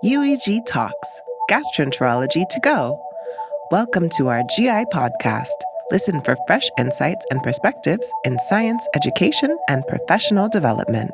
UEG Talks, Gastroenterology to Go. Welcome to our GI podcast. Listen for fresh insights and perspectives in science, education, and professional development.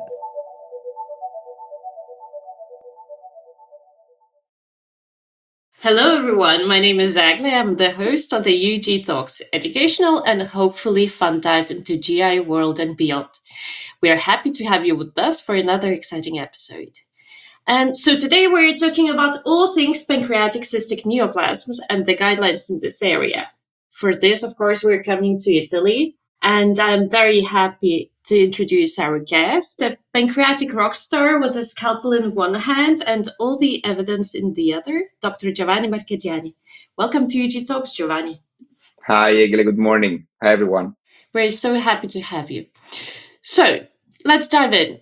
Hello everyone, my name is Zagle. I'm the host of the UEG Talks, educational and hopefully fun dive into GI world and beyond. We are happy to have you with us for another exciting episode. And so today we're talking about all things pancreatic cystic neoplasms and the guidelines in this area. For this, of course, we're coming to Italy, and I'm very happy to introduce our guest, a pancreatic rock star with a scalpel in one hand and all the evidence in the other, Dr. Giovanni Marchegiani. Welcome to UG Talks, Giovanni. Hi, Egle. Good morning. Hi, everyone. We're so happy to have you. So let's dive in.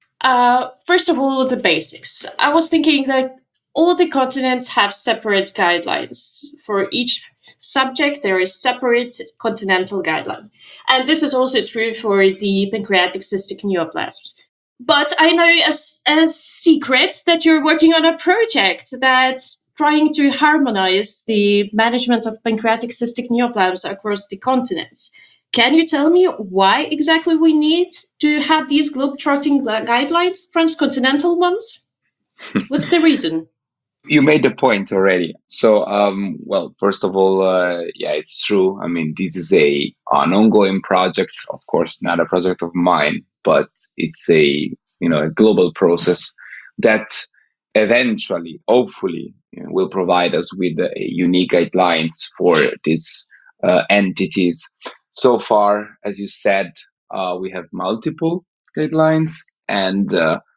First of all, the basics. I was thinking that all the continents have separate guidelines. For each subject, there is separate continental guideline. And this is also true for the pancreatic cystic neoplasms. But I know a secret that you're working on a project that's trying to harmonize the management of pancreatic cystic neoplasms across the continents. Can you tell me why exactly we need to have these globetrotting guidelines, transcontinental ones? What's the reason? You made the point already. So, first of all, it's true. I mean, this is an ongoing project. Of course, not a project of mine, but it's a global process that eventually, hopefully, will provide us with unique guidelines for these entities. So far, as you said, we have multiple guidelines, and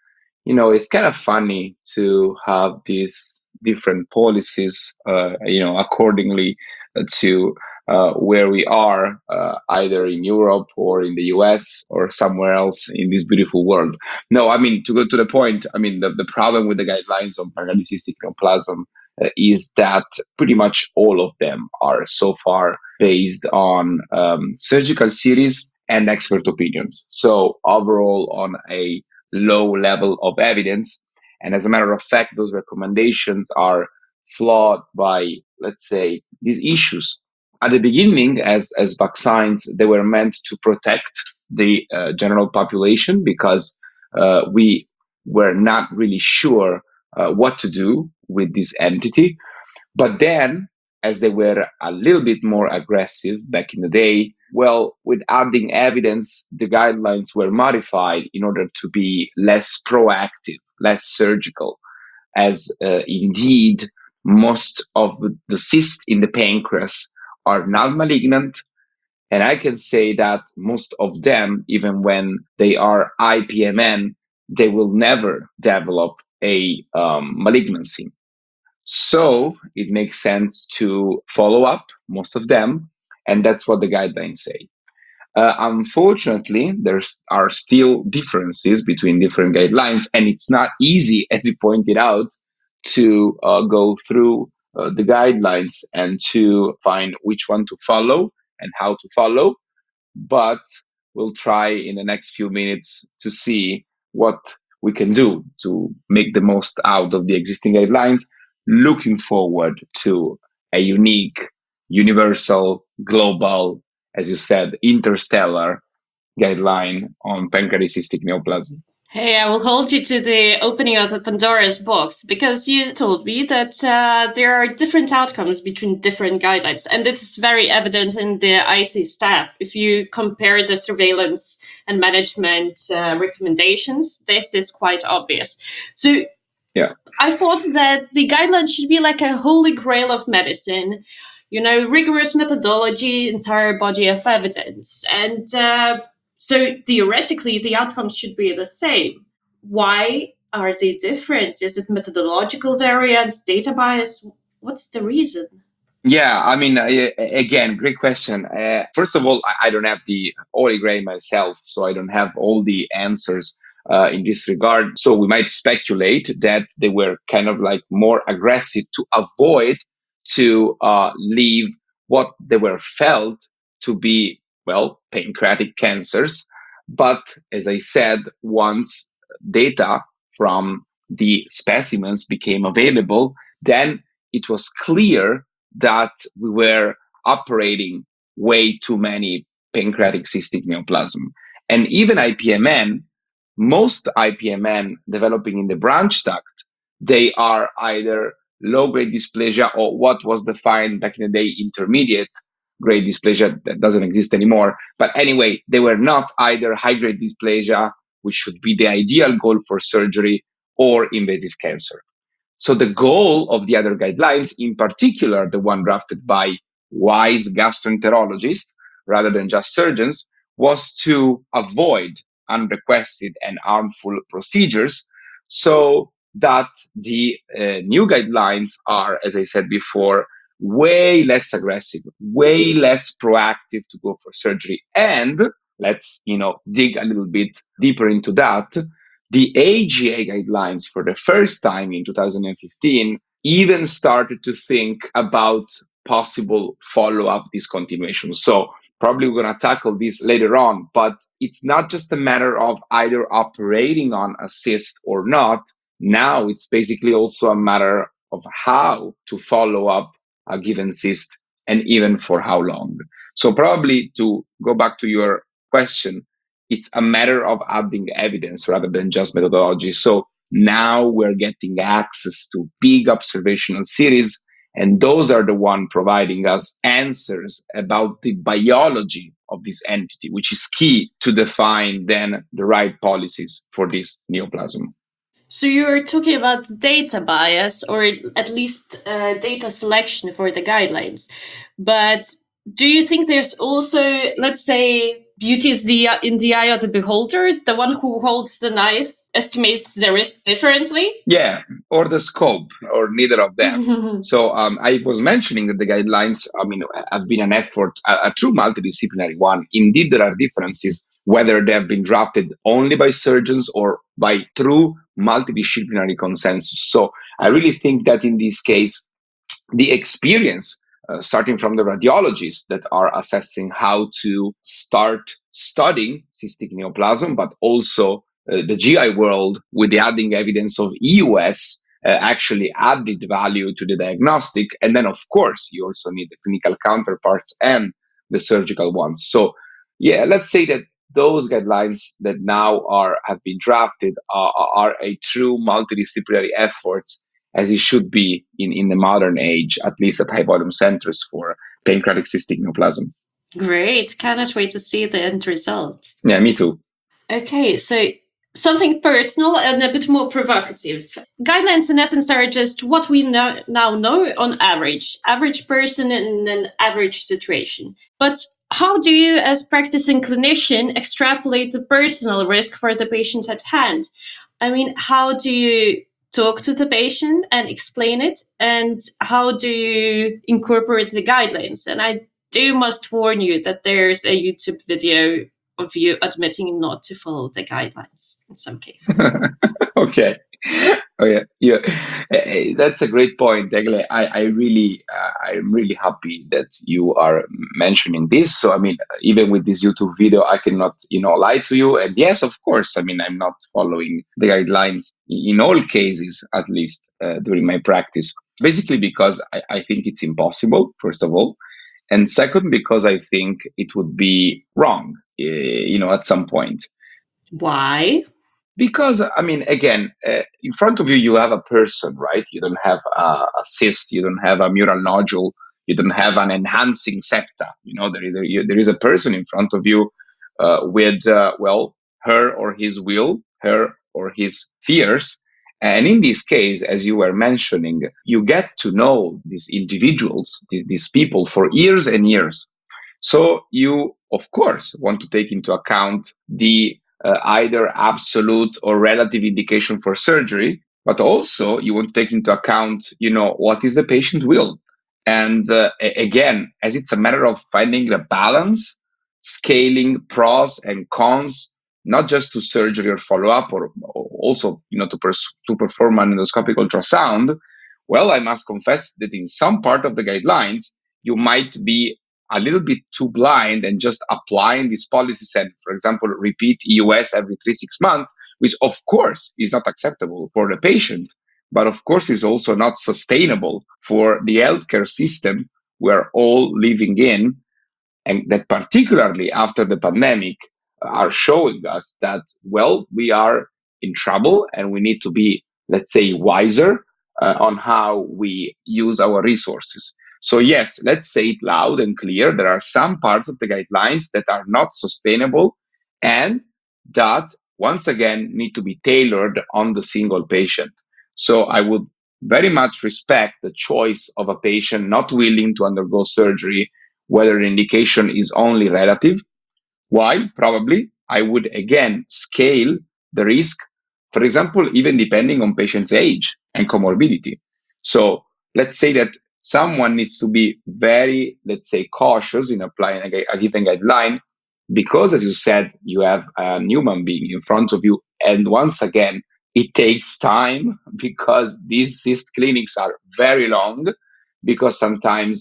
it's kind of funny to have these different policies, accordingly to where we are, either in Europe or in the US or somewhere else in this beautiful world. No, I mean, to go to the point, I mean, the problem with the guidelines on pancreatic cystic neoplasm is that pretty much all of them are so far based on surgical series and expert opinions. So overall, on a low level of evidence. And as a matter of fact, those recommendations are flawed by, let's say, these issues. At the beginning, as vaccines, they were meant to protect the general population because we were not really sure what to do with this entity. But then, as they were a little bit more aggressive back in the day, well, with adding evidence, the guidelines were modified in order to be less proactive, less surgical, as indeed most of the cysts in the pancreas are not malignant. And I can say that most of them, even when they are IPMN, they will never develop a malignancy. So it makes sense to follow up most of them, and that's what the guidelines say. Unfortunately, there are still differences between different guidelines, and it's not easy, as you pointed out, to go through the guidelines and to find which one to follow and how to follow. But we'll try in the next few minutes to see what we can do to make the most out of the existing guidelines, looking forward to a unique, universal, global, as you said, interstellar guideline on pancreatic cystic neoplasm. Hey, I will hold you to the opening of the Pandora's box because you told me that there are different outcomes between different guidelines. And this is very evident in the ICSTAP. If you compare the surveillance and management recommendations, this is quite obvious. So yeah, I thought that the guidelines should be like a holy grail of medicine, rigorous methodology, entire body of evidence. And so theoretically, the outcomes should be the same. Why are they different? Is it methodological variance, data bias? What's the reason? Yeah, I mean, again, great question. First of all, I don't have the Holy Grail myself, so I don't have all the answers in this regard. So we might speculate that they were kind of like more aggressive to avoid to leave what they were felt to be, well, pancreatic cancers. But as I said, once data from the specimens became available, then it was clear that we were operating way too many pancreatic cystic neoplasm. And even IPMN, most IPMN developing in the branch duct, they are either low-grade dysplasia or what was defined back in the day intermediate grade dysplasia that doesn't exist anymore. But anyway, they were not either high-grade dysplasia, which should be the ideal goal for surgery, or invasive cancer. So the goal of the other guidelines, in particular the one drafted by wise gastroenterologists rather than just surgeons, was to avoid unrequested and harmful procedures so that the new guidelines are, as I said before, way less aggressive, way less proactive to go for surgery. And let's dig a little bit deeper into that. The AGA guidelines, for the first time in 2015, even started to think about possible follow-up discontinuation. So probably we're going to tackle this later on, but it's not just a matter of either operating on a cyst or not. Now it's basically also a matter of how to follow up a given cyst and even for how long. So probably to go back to your question, it's a matter of adding evidence rather than just methodology. So now we're getting access to big observational series, and those are the one providing us answers about the biology of this entity, which is key to define then the right policies for this neoplasm. So you're talking about data bias, or at least data selection for the guidelines. But do you think there's also, let's say, beauty is in the eye of the beholder? The one who holds the knife estimates the risk differently? Yeah, or the scope, or neither of them. So I was mentioning that the guidelines, have been an effort, a true multidisciplinary one. Indeed, there are differences whether they have been drafted only by surgeons or by true multidisciplinary consensus. So I really think that in this case, the experience, starting from the radiologists that are assessing how to start studying cystic neoplasm, but also the GI world with the adding evidence of EUS actually added value to the diagnostic. And then, of course, you also need the clinical counterparts and the surgical ones. So, yeah, let's say that those guidelines that now have been drafted are a true multidisciplinary effort, as it should be in the modern age, at least at high volume centers for pancreatic cystic neoplasm. Great. Cannot wait to see the end result. Yeah, me too. Okay, so something personal and a bit more provocative. Guidelines, in essence, are just what we now know on average person in an average situation. But how do you, as practicing clinician, extrapolate the personal risk for the patient at hand? I mean, how do you talk to the patient and explain it? And how do you incorporate the guidelines? And I must warn you that there's a YouTube video of you admitting not to follow the guidelines in some cases. Okay. Oh yeah. That's a great point, Egle. I'm really happy that you are mentioning this. So even with this YouTube video, I cannot lie to you. And yes, of course, I'm not following the guidelines in all cases, at least during my practice. Basically because I think it's impossible, first of all, and second because I think it would be wrong, at some point. Why? Because, again, in front of you, you have a person, right? You don't have a cyst, you don't have a mural nodule, you don't have an enhancing septa. There is a person in front of you with, her or his will, her or his fears. And in this case, as you were mentioning, you get to know these individuals, these people for years and years. So you, of course, want to take into account the either absolute or relative indication for surgery, but also you want to take into account, what is the patient will. And again, as it's a matter of finding the balance, scaling pros and cons, not just to surgery or follow-up, or also, to perform an endoscopic ultrasound, well, I must confess that in some part of the guidelines, you might be a little bit too blind and just applying these policies and, for example, repeat EUS every 3-6 months, which of course is not acceptable for the patient, but of course is also not sustainable for the healthcare system we're all living in, and that particularly after the pandemic are showing us that, well, we are in trouble and we need to be, let's say, wiser on how we use our resources. So yes, let's say it loud and clear. There are some parts of the guidelines that are not sustainable and that, once again, need to be tailored on the single patient. So I would very much respect the choice of a patient not willing to undergo surgery, whether the indication is only relative, while probably I would again scale the risk, for example, even depending on patient's age and comorbidity. So let's say that someone needs to be very, let's say, cautious in applying a given guideline because, as you said, you have a human being in front of you. And once again, it takes time because these cyst clinics are very long, because sometimes,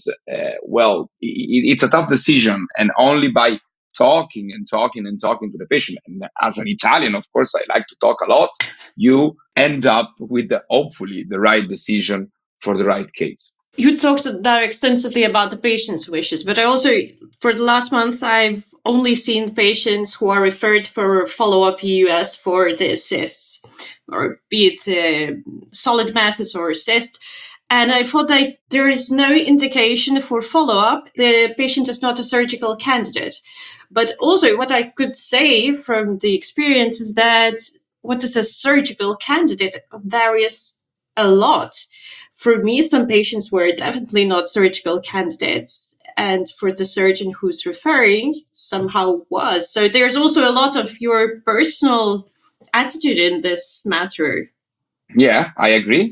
it's a tough decision, and only by talking and talking and talking to the patient, and as an Italian, of course, I like to talk a lot, you end up with hopefully the right decision for the right case. You talked now extensively about the patient's wishes, but I also, for the last month, I've only seen patients who are referred for follow-up EUS for the cysts, or be it solid masses or cyst. And I thought that there is no indication for follow-up. The patient is not a surgical candidate. But also what I could say from the experience is that what is a surgical candidate varies a lot. For me, some patients were definitely not surgical candidates. And for the surgeon who's referring, somehow was. So there's also a lot of your personal attitude in this matter. Yeah, I agree.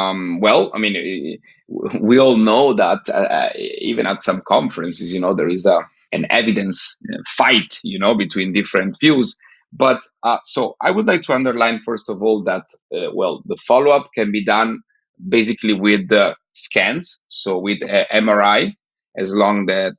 We all know that even at some conferences, there is an evidence fight, between different views. But so I would like to underline, first of all, that, the follow-up can be done basically with the scans, so with MRI, as long that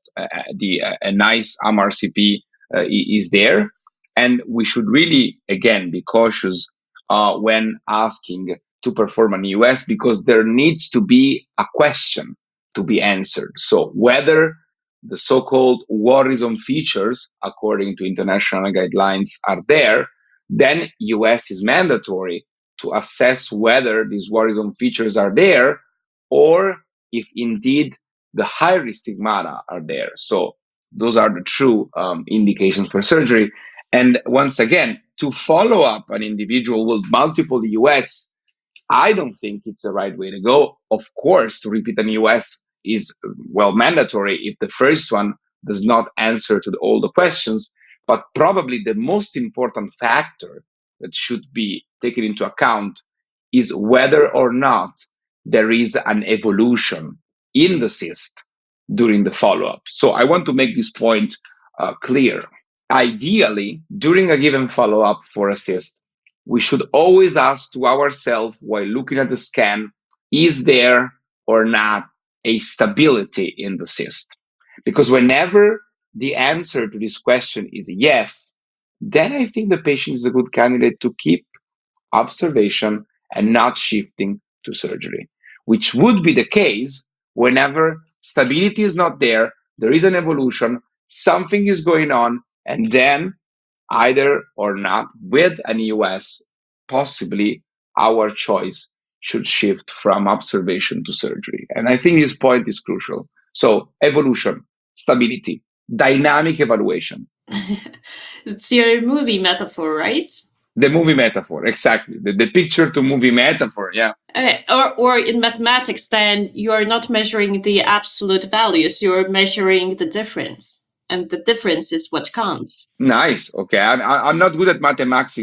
a nice MRCP is there. And we should really, again, be cautious when asking to perform an EUS, because there needs to be a question to be answered. So whether the so-called war zone features, according to international guidelines, are there, then EUS is mandatory to assess whether these war zone features are there, or if indeed the high-risk stigmata are there. So those are the true indications for surgery. And once again, to follow up an individual with multiple EUS, I don't think it's the right way to go. Of course, to repeat an EUS is, mandatory if the first one does not answer to all the questions. But probably the most important factor that should be taken into account is whether or not there is an evolution in the cyst during the follow-up. So I want to make this point clear. Ideally, during a given follow-up for a cyst, we should always ask to ourselves while looking at the scan, is there or not a stability in the cyst? Because whenever the answer to this question is yes, then I think the patient is a good candidate to keep observation and not shifting to surgery, which would be the case whenever stability is not there, there is an evolution, something is going on, and then either or not with an EUS, possibly our choice should shift from observation to surgery. And I think this point is crucial. So evolution, stability, dynamic evaluation. It's your movie metaphor, right? The movie metaphor, exactly. The picture to movie metaphor, yeah. Okay. Or in mathematics, then you're not measuring the absolute values, you're measuring the difference. And the difference is what counts. Nice. Okay, I'm not good at mathematics.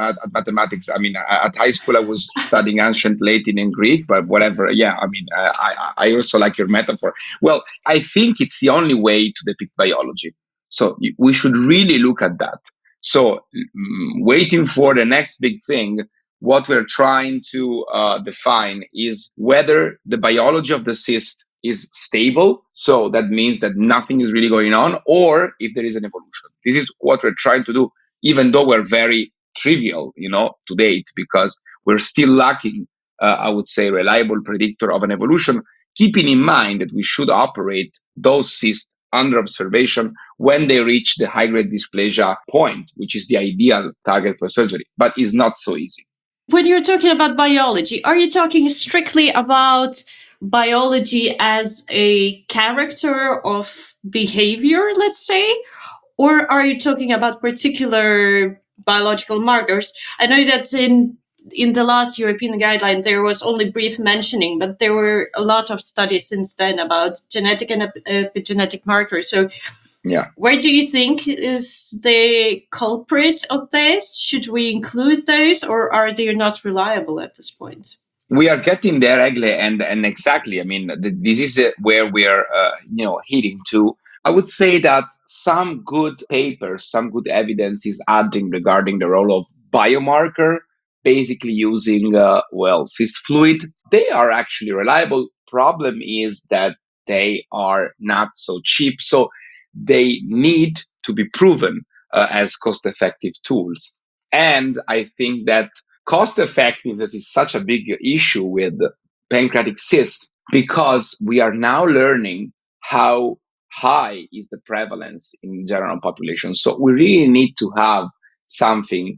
I mean, at high school I was studying ancient Latin and Greek, but whatever. Yeah, I mean, I also like your metaphor. Well, I think it's the only way to depict biology. So we should really look at that. So waiting for the next big thing, what we're trying to define is whether the biology of the cyst is stable, so that means that nothing is really going on, or if there is an evolution. This is what we're trying to do, even though we're very trivial, to date, because we're still lacking, I would say, reliable predictor of an evolution, keeping in mind that we should operate those cysts under observation when they reach the high-grade dysplasia point, which is the ideal target for surgery, but it's not so easy. When you're talking about biology, are you talking strictly about biology as a character of behavior, let's say? Or are you talking about particular biological markers? I know that in the last European guideline, there was only brief mentioning, but there were a lot of studies since then about genetic and epigenetic markers. So yeah, where do you think is the culprit of this? Should we include those, or are they not reliable at this point? We are getting there, Egle, and exactly. I mean, this is where we are, hitting to. I would say that some good papers, some good evidence is adding regarding the role of biomarker, basically using cyst fluid. They are actually reliable. Problem is that they are not so cheap, so they need to be proven as cost-effective tools. And I think that cost effectiveness is such a big issue with pancreatic cysts because we are now learning how high is the prevalence in general population. So we really need to have something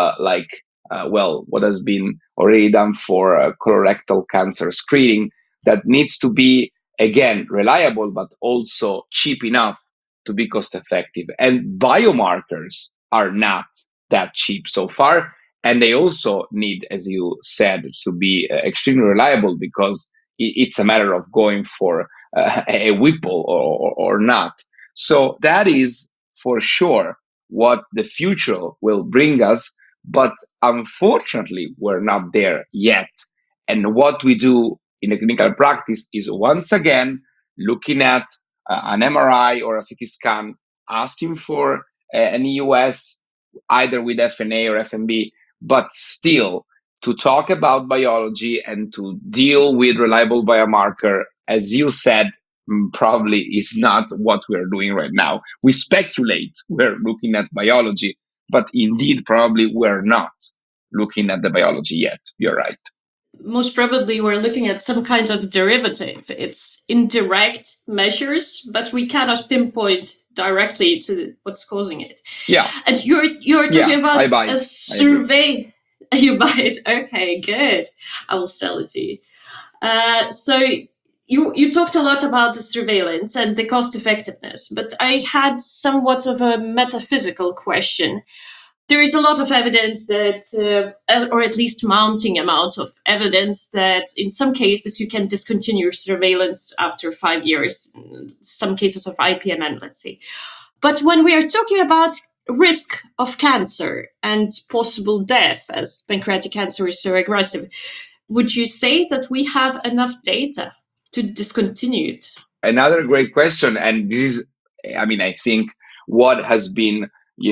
what has been already done for colorectal cancer screening that needs to be, again, reliable, but also cheap enough to be cost effective. And biomarkers are not that cheap so far. And they also need, as you said, to be extremely reliable because it's a matter of going for a Whipple or not. So that is for sure what the future will bring us. But unfortunately, we're not there yet. And what we do in a clinical practice is once again looking at an MRI or a CT scan, asking for an EUS, either with FNA or FNB, but still to talk about biology and to deal with reliable biomarker, as you said, probably is not what we're doing right now. We speculate we're looking at biology, but indeed probably we're not looking at the biology yet. You're right. Most probably we're looking at some kind of derivative. It's indirect measures, but we cannot pinpoint directly to what's causing it. Yeah. And you're talking about a survey. You buy it. Okay, good. I will sell it to you. So you talked a lot about the surveillance and the cost effectiveness, but I had somewhat of a metaphysical question. There is a lot of evidence that, or at least mounting amount of evidence that in some cases you can discontinue surveillance after 5 years, in some cases of IPMN, let's say. But when we are talking about risk of cancer and possible death, as pancreatic cancer is so aggressive, would you say that we have enough data to discontinue it? Another great question. And this is, I think what has been,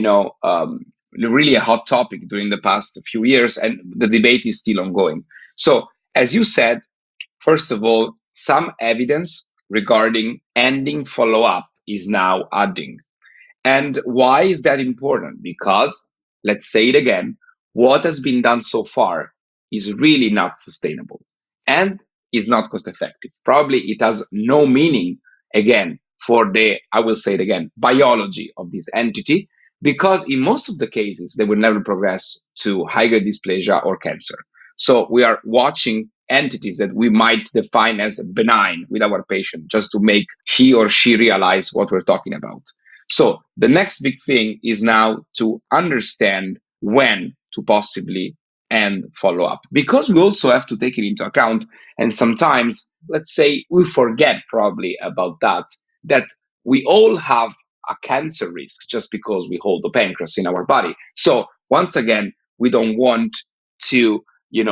really a hot topic during the past few years, and the debate is still ongoing. So, as you said, first of all, some evidence regarding ending follow-up is now adding. And why is that important? Because, let's say it again, what has been done so far is really not sustainable and is not cost effective. Probably it has no meaning, again, for I will say it again, biology of this entity, because in most of the cases, they will never progress to high-grade dysplasia or cancer. So we are watching entities that we might define as benign with our patient just to make he or she realize what we're talking about. So the next big thing is now to understand when to possibly end follow up, because we also have to take it into account. And sometimes, let's say, we forget probably about that we all have a cancer risk just because we hold the pancreas in our body. So once again, we don't want to,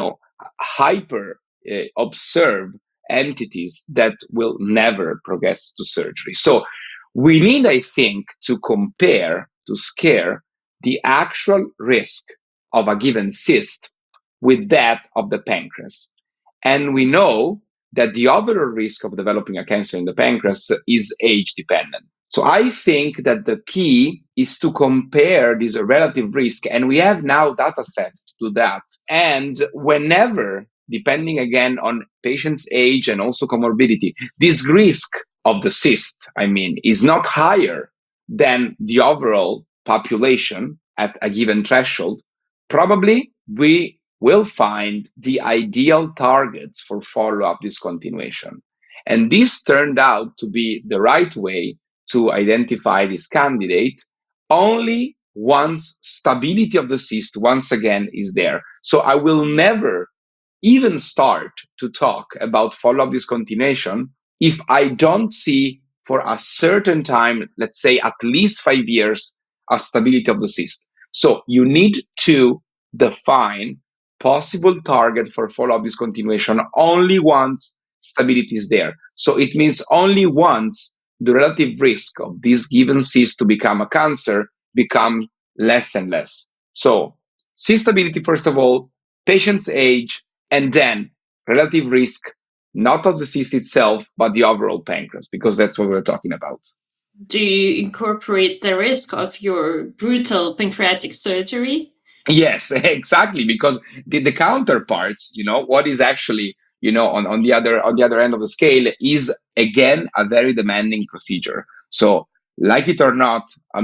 hyper observe entities that will never progress to surgery. So we need, I think, to compare, to scale the actual risk of a given cyst with that of the pancreas. And we know that the overall risk of developing a cancer in the pancreas is age dependent. So I think that the key is to compare this relative risk, and we have now data sets to do that. And whenever, depending again on patient's age and also comorbidity, this risk of the cyst, is not higher than the overall population at a given threshold, probably we will find the ideal targets for follow-up discontinuation. And this turned out to be the right way to identify this candidate only once stability of the cyst once again is there. So I will never even start to talk about follow-up discontinuation if I don't see for a certain time, let's say at least 5 years, a stability of the cyst. So you need to define possible target for follow-up discontinuation only once stability is there. So it means only once the relative risk of this given cyst to become a cancer become less and less. So cyst stability, first of all, patient's age, and then relative risk, not of the cyst itself, but the overall pancreas, because that's what we're talking about. Do you incorporate the risk of your brutal pancreatic surgery? Yes, exactly, because the counterparts, what is actually, on the other end of the scale is again a very demanding procedure. So, like it or not,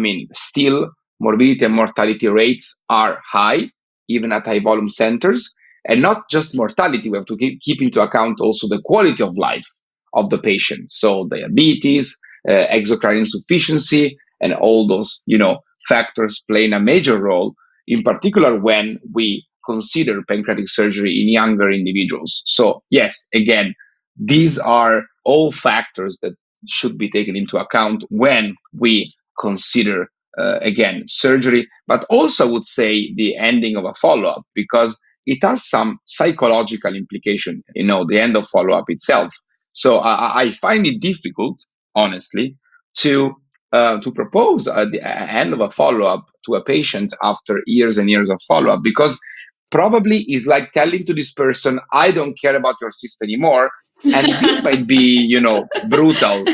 still morbidity and mortality rates are high, even at high volume centers, and not just mortality. We have to keep into account also the quality of life of the patient. So, diabetes, exocrine insufficiency, and all those, factors playing a major role, in particular when we consider pancreatic surgery in younger individuals. So, yes, again, these are all factors that should be taken into account when we consider, again, surgery, but also I would say the ending of a follow-up, because it has some psychological implication, the end of follow-up itself. So I find it difficult, honestly, to propose the end of a follow-up to a patient after years and years of follow-up, because probably is like telling to this person, I don't care about your cyst anymore. And this might be, brutal,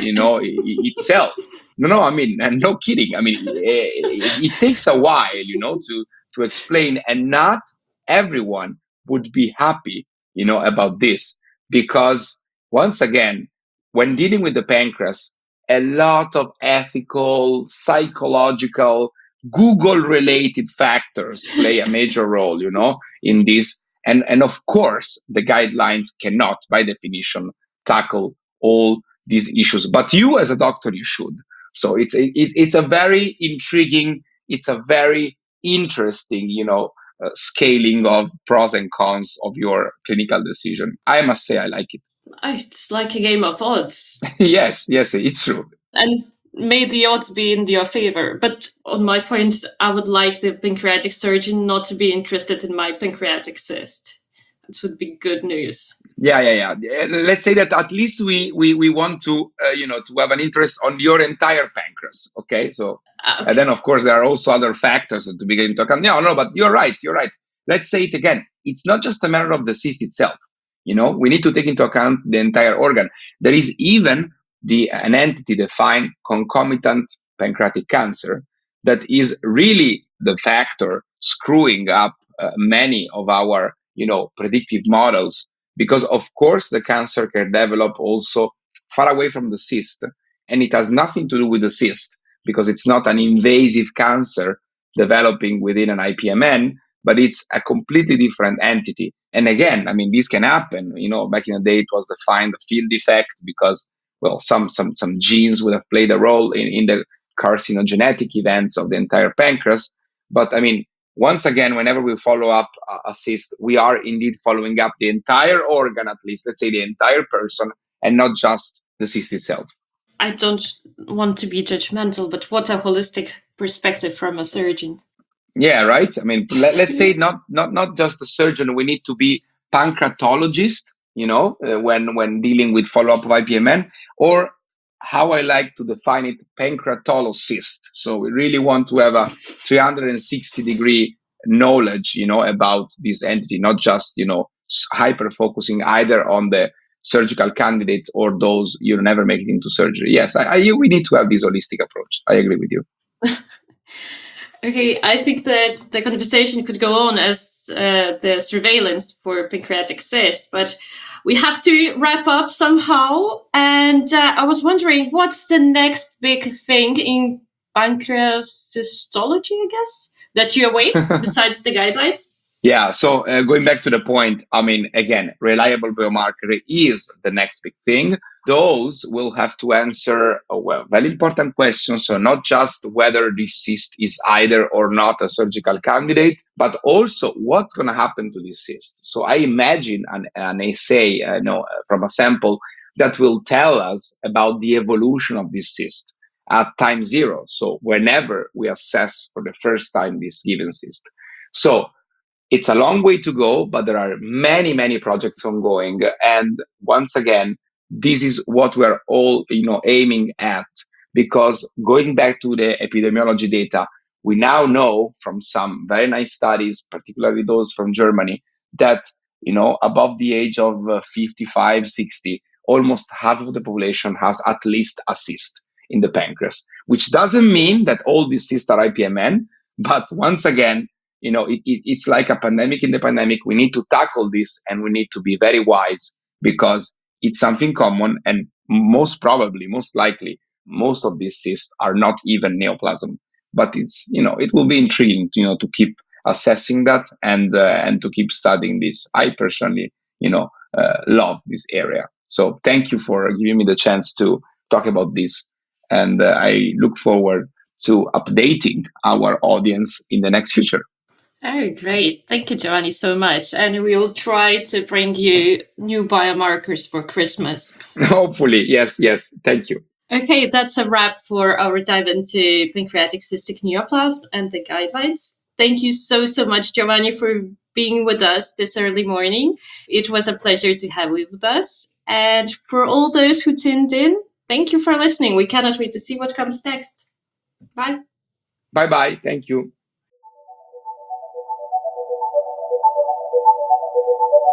itself. No, and no kidding. It takes a while, to explain, and not everyone would be happy, about this, because once again, when dealing with the pancreas, a lot of ethical, psychological, Google related factors play a major role, in this. And of course, the guidelines cannot, by definition, tackle all these issues. But you, as a doctor, you should. So it's a very intriguing, it's a very interesting, scaling of pros and cons of your clinical decision. I must say, I like it. It's like a game of odds. Yes, it's true. And may the odds be in your favor. But on my point, I would like the pancreatic surgeon not to be interested in my pancreatic cyst. That would be good news. Yeah. Let's say that at least we want to, to have an interest on your entire pancreas. Okay. So, Okay. And then of course there are also other factors to be taken into account. No, but you're right. Let's say it again. It's not just a matter of the cyst itself. We need to take into account the entire organ. There is even an entity defined concomitant pancreatic cancer that is really the factor screwing up many of our, predictive models, because of course the cancer can develop also far away from the cyst, and it has nothing to do with the cyst because it's not an invasive cancer developing within an IPMN, but it's a completely different entity. And again, this can happen. Back in the day, it was defined a field defect because, well, some genes would have played a role in the carcinogenetic events of the entire pancreas. But once again, whenever we follow up a cyst, we are indeed following up the entire organ, at least, let's say the entire person, and not just the cyst itself. I don't want to be judgmental, but what a holistic perspective from a surgeon. Yeah, right. Let's say not just a surgeon. We need to be pancreatologist, when dealing with follow-up of IPMN, or how I like to define it, pancreatologist. So we really want to have a 360-degree knowledge, about this entity, not just, hyper focusing either on the surgical candidates or those you never make it into surgery. Yes, we need to have this holistic approach. I agree with you. Okay, I think that the conversation could go on as the surveillance for pancreatic cyst, but we have to wrap up somehow. And I was wondering, what's the next big thing in pancreascystology, I guess, that you await besides the guidelines? Yeah, so going back to the point, I mean, again, reliable biomarker is the next big thing. Those will have to answer, very important questions. So not just whether this cyst is either or not a surgical candidate, but also what's going to happen to this cyst. So I imagine an assay from a sample that will tell us about the evolution of this cyst at time zero. So whenever we assess for the first time this given cyst. So it's a long way to go, but there are many, many projects ongoing. And once again, this is what we're all, aiming at, because going back to the epidemiology data, we now know from some very nice studies, particularly those from Germany, that, above the age of 55, 60, almost half of the population has at least a cyst in the pancreas, which doesn't mean that all these cysts are IPMN. But once again, it's like a pandemic in the pandemic. We need to tackle this, and we need to be very wise, because it's something common, and most likely, most of these cysts are not even neoplasm. But it will be intriguing, to keep assessing that and to keep studying this. I personally, love this area. So thank you for giving me the chance to talk about this, and I look forward to updating our audience in the next future. Oh, great. Thank you, Giovanni, so much. And we will try to bring you new biomarkers for Christmas. Hopefully. Yes. Thank you. Okay, that's a wrap for our dive into pancreatic cystic neoplasm and the guidelines. Thank you so much, Giovanni, for being with us this early morning. It was a pleasure to have you with us. And for all those who tuned in, thank you for listening. We cannot wait to see what comes next. Bye. Bye-bye. Thank you.